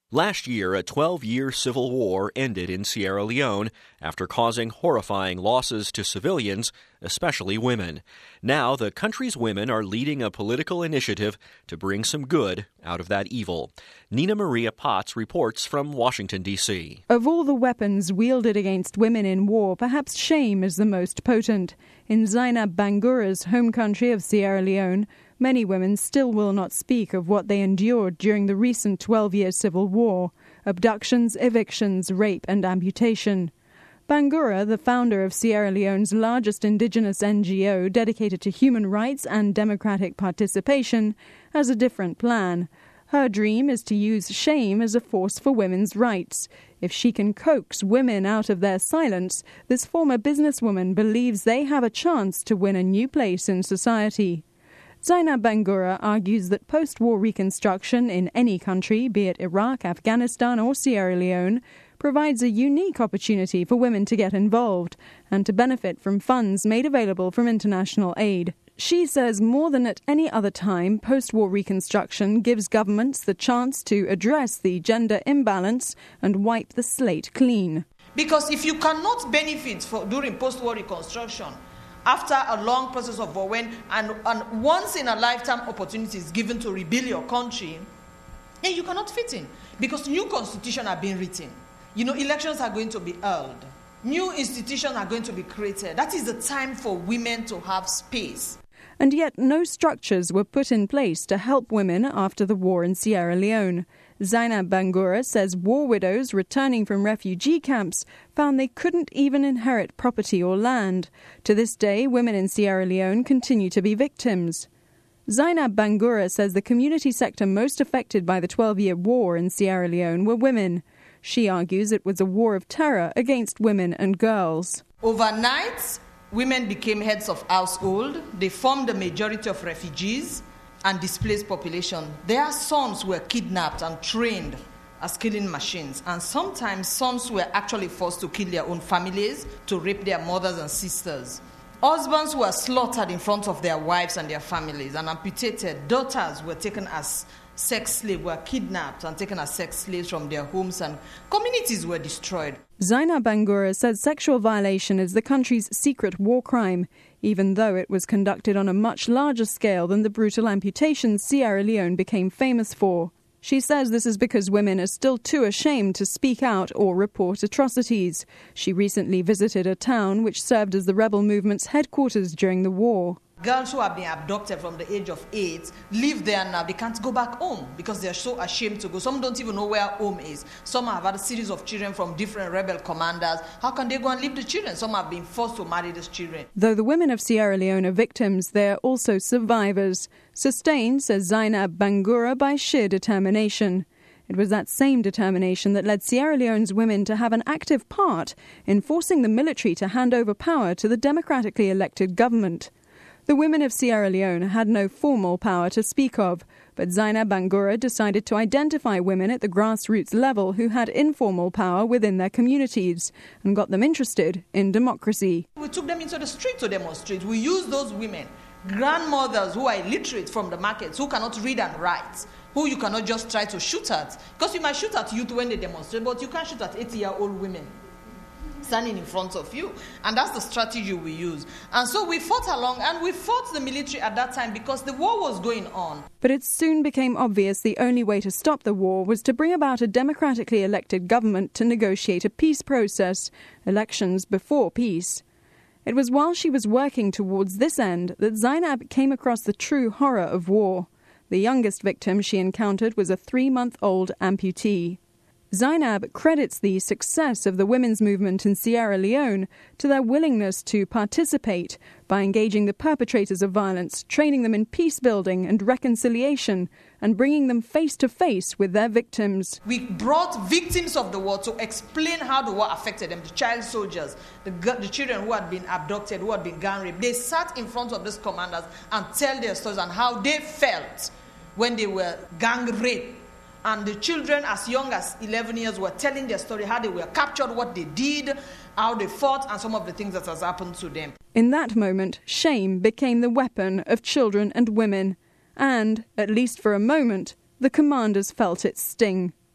Last year, a 12-year civil war ended in Sierra Leone after causing horrifying losses to civilians, especially women. Now, the country's women are leading a political initiative to bring some good out of that evil. Nina Maria Potts reports from Washington, D.C. Of all the weapons wielded against women in war, perhaps shame is the most potent. In Zainab Bangura's home country of Sierra Leone, many women still will not speak of what they endured during the recent 12-year civil war: abductions, evictions, rape and amputation. Bangura, the founder of Sierra Leone's largest indigenous NGO dedicated to human rights and democratic participation, has a different plan. Her dream is to use shame as a force for women's rights. If she can coax women out of their silence, this former businesswoman believes they have a chance to win a new place in society. Zainab Bangura argues that post-war reconstruction in any country, be it Iraq, Afghanistan or Sierra Leone, provides a unique opportunity for women to get involved and to benefit from funds made available from international aid. She says more than at any other time, post-war reconstruction gives governments the chance to address the gender imbalance and wipe the slate clean. Because if you cannot benefit during post-war reconstruction, after a long process of war, when and once in a lifetime opportunity is given to rebuild your country, then you cannot fit in, because new constitutions are being written. Elections are going to be held. New institutions are going to be created. That is the time for women to have space. And yet no structures were put in place to help women after the war in Sierra Leone. Zainab Bangura says war widows returning from refugee camps found they couldn't even inherit property or land. To this day, women in Sierra Leone continue to be victims. Zainab Bangura says the community sector most affected by the 12-year war in Sierra Leone were women. She argues it was a war of terror against women and girls. Overnight, women became heads of household. They formed the majority of refugees and displaced population. Their sons were kidnapped and trained as killing machines. And sometimes sons were actually forced to kill their own families, to rape their mothers and sisters. Husbands were slaughtered in front of their wives and their families and amputated. Daughters were taken as sex slaves, were kidnapped and taken as sex slaves from their homes, and communities were destroyed. Zainab Bangura says sexual violation is the country's secret war crime, even though it was conducted on a much larger scale than the brutal amputations Sierra Leone became famous for. She says this is because women are still too ashamed to speak out or report atrocities. She recently visited a town which served as the rebel movement's headquarters during the war. Girls who have been abducted from the age of 8 live there now. They can't go back home because they're so ashamed to go. Some don't even know where home is. Some have had a series of children from different rebel commanders. How can they go and leave the children? Some have been forced to marry these children. Though the women of Sierra Leone are victims, they are also survivors, sustained, says Zainab Bangura, by sheer determination. It was that same determination that led Sierra Leone's women to have an active part in forcing the military to hand over power to the democratically elected government. The women of Sierra Leone had no formal power to speak of, but Zainab Bangura decided to identify women at the grassroots level who had informal power within their communities and got them interested in democracy. We took them into the street to demonstrate. We used those women, grandmothers who are illiterate from the markets, who cannot read and write, who you cannot just try to shoot at. Because you might shoot at youth when they demonstrate, but you can't shoot at 80-year-old women standing in front of you. And that's the strategy we use. And so we fought along, and we fought the military at that time because the war was going on. But it soon became obvious the only way to stop the war was to bring about a democratically elected government to negotiate a peace process, elections before peace. It was while she was working towards this end that Zainab came across the true horror of war. The youngest victim she encountered was a 3-month-old amputee. Zainab credits the success of the women's movement in Sierra Leone to their willingness to participate by engaging the perpetrators of violence, training them in peace building and reconciliation, and bringing them face to face with their victims. We brought victims of the war to explain how the war affected them, the child soldiers, the children who had been abducted, who had been gang raped. They sat in front of these commanders and tell their stories and how they felt when they were gang raped. And the children as young as 11 years were telling their story, how they were captured, what they did, how they fought, and some of the things that has happened to them. In that moment, shame became the weapon of children and women. And, at least for a moment, the commanders felt its sting.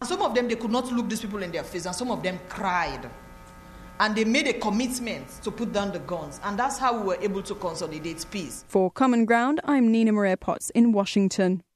Some of them, they could not look these people in their face, and some of them cried. And they made a commitment to put down the guns. And that's how we were able to consolidate peace. For Common Ground, I'm Nina Maria Potts in Washington.